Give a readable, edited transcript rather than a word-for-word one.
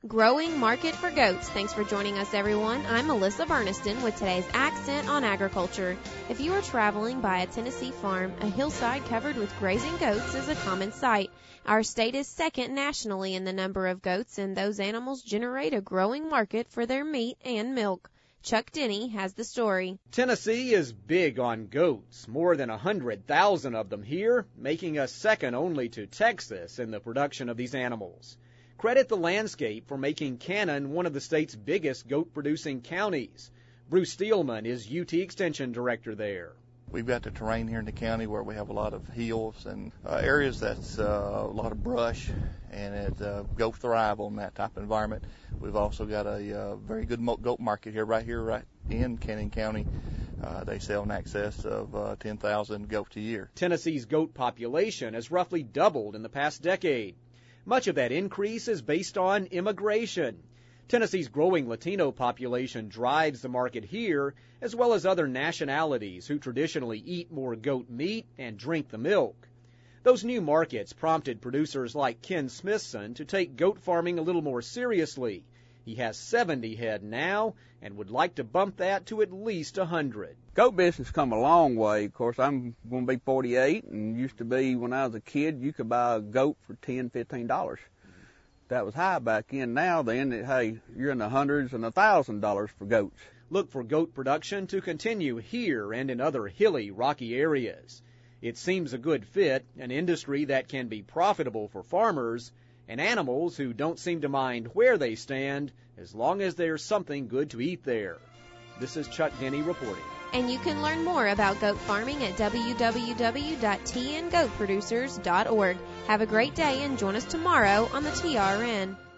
Growing market for goats. Thanks for joining us, everyone. I'm Melissa Burniston with today's Accent on Agriculture. If you are traveling by a Tennessee farm, a hillside covered with grazing goats is a common sight. Our state is second nationally in the number of goats, and those animals generate a growing market for their meat and milk. Chuck Denny has the story. Tennessee is big on goats, more than 100,000 of them here, making us second only to Texas in the production of these animals. Credit the landscape for making Cannon one of the state's biggest goat-producing counties. Bruce Steelman is UT Extension Director there. We've got the terrain here in the county where we have a lot of hills and areas that's a lot of brush, and goats thrive on that type of environment. We've also got a very good goat market right in Cannon County. They sell in excess of 10,000 goats a year. Tennessee's goat population has roughly doubled in the past decade. Much of that increase is based on immigration. Tennessee's growing Latino population drives the market here, as well as other nationalities who traditionally eat more goat meat and drink the milk. Those new markets prompted producers like Ken Smithson to take goat farming a little more seriously. He has 70 head now and would like to bump that to at least 100. Goat business come a long way. Of course, I'm going to be 48, and used to be when I was a kid, you could buy a goat for $10, $15. That was high back in. Now, hey, you're in the hundreds and $1,000 for goats. Look for goat production to continue here and in other hilly, rocky areas. It seems a good fit, an industry that can be profitable for farmers and animals who don't seem to mind where they stand as long as there's something good to eat there. This is Chuck Denny reporting. And you can learn more about goat farming at www.tngoatproducers.org. Have a great day and join us tomorrow on the TRN.